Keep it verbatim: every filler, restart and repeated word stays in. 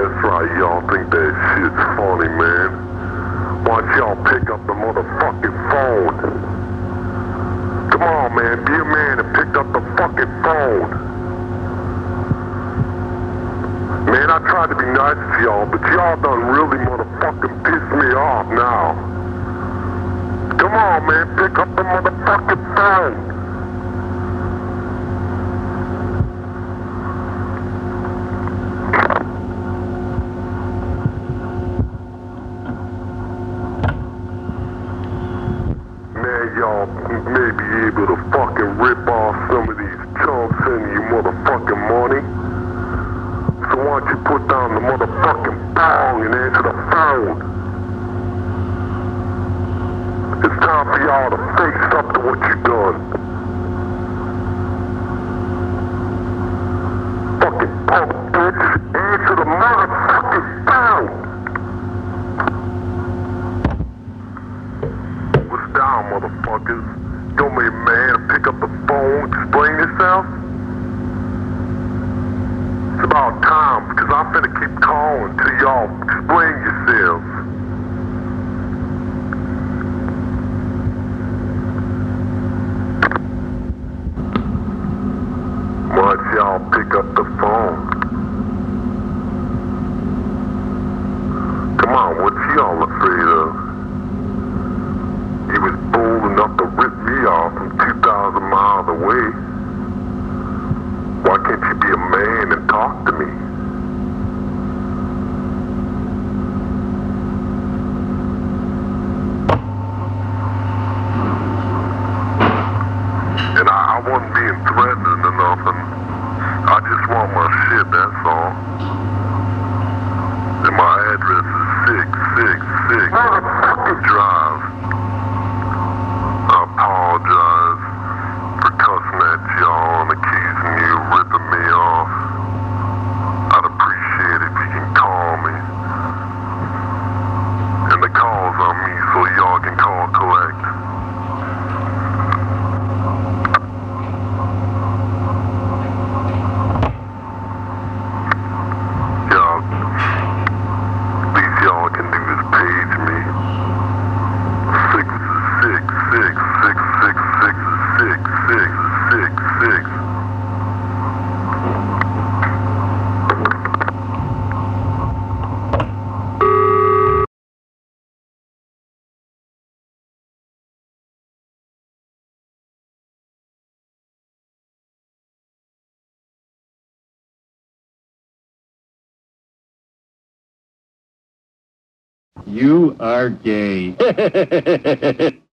That's right, y'all think that shit's funny, man. Why don't y'all pick up the motherfucking phone? Come on, man, be a man and pick up the fucking phone. Man, I tried to be nice to y'all, but y'all done really motherfucking pissed me off now. Come on, man, pick up the motherfucking phone. Y'all may be able to fucking rip off some of these chumps sending you motherfucking money. So why don't you put down the motherfucking bong and answer the phone? It's time for y'all to face up to what you done. Fucking punk bitch, answer the motherfucking phone. Down, motherfuckers. Don't be a man, pick up the phone, explain yourself. It's about time, because I'm finna keep calling till y'all explain yourselves. Why don't y'all pick up the phone? Come on, what y'all afraid of? He was bold enough to rip me off from two thousand miles away. Why can't you be a man and talk to me? And I, I wasn't being threatening or nothing. I just want my shit, that's all. And my address is six six six Drive. I apologize for cussing at y'all and accusing you of ripping me off. I'd appreciate it if you can call me. And the call's on me so y'all can call collect. Y'all, least y'all can do is page me. Six six six six six six six six six six. You are gay.